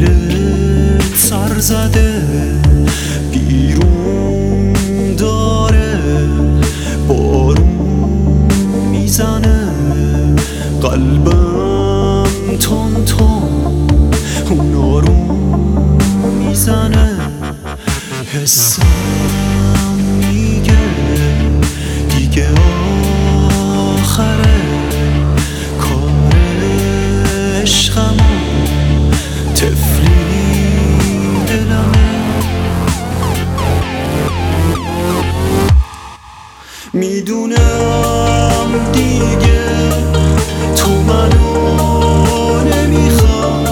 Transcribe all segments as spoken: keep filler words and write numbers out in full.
دلت سر زده بیرون داره بارون میزنه قلبم تون تون اون آروم میزنه حسم میگه دیگه آخره کار عشقمو تفلی دلمه میدونم دیگه تو منو نمیخوای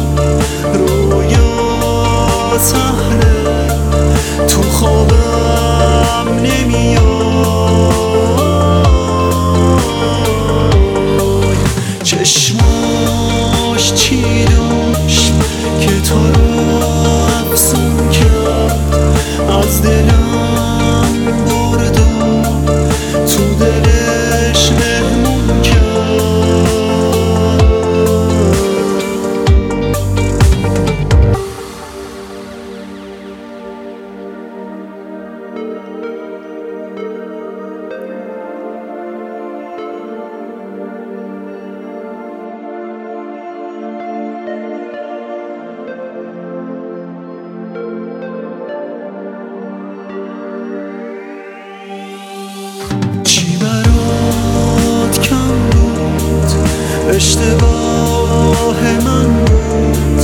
رویا سهله تو خوابم نمیای چشماش چی داشت که تو رو افسون کرد از دلم برد و تو دلش مهمون کرد اشتباه من بود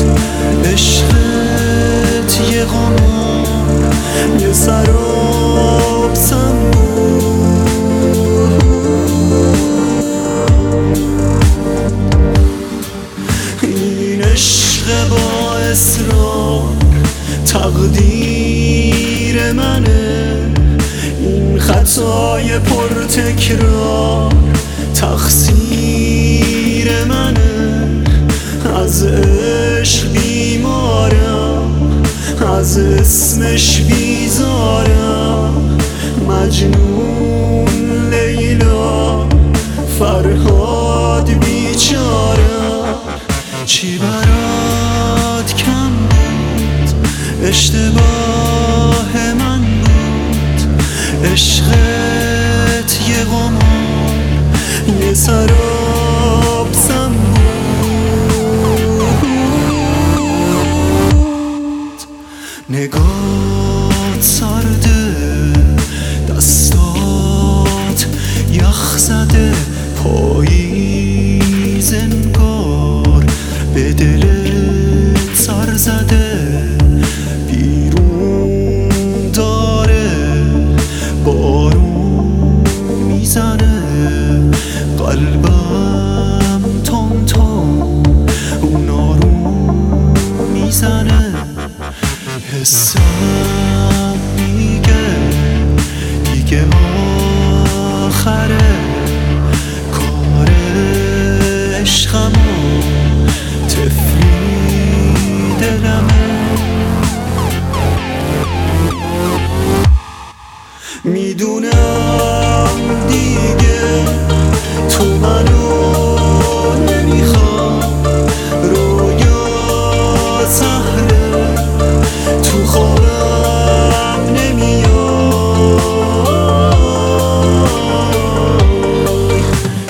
عشقت یه قمار یه سراب سم بود این عشق با اصرار تقدیر منه این خطای پر تکرار تقصیر منه از عشق بیمارم از اسمش بیزارم مجنون لیلا فرهاد بیچارم چی برات کم بود اشتباه من بود عشقت یه قمار یه سراب سم بود نگات سرده دستات یخ زده پاییز انگار به دلت سر زده بیرون داره بارون میزنه قلبم تون تون اون آروم میزنه حسم میگه دیگه آخره کار عشقمو تفلی دلمه میدونم دیگه تو منو نمیخوای رویا سهله تو خوابم نمیای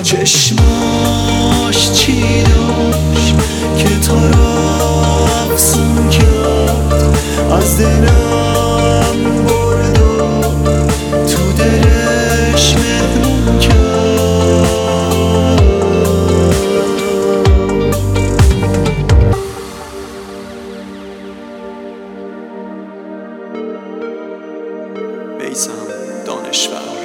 چشماش چی داشت که تو رو افسون کرد از دلم برد و تو دلش مهمون کرد میثم دانشور.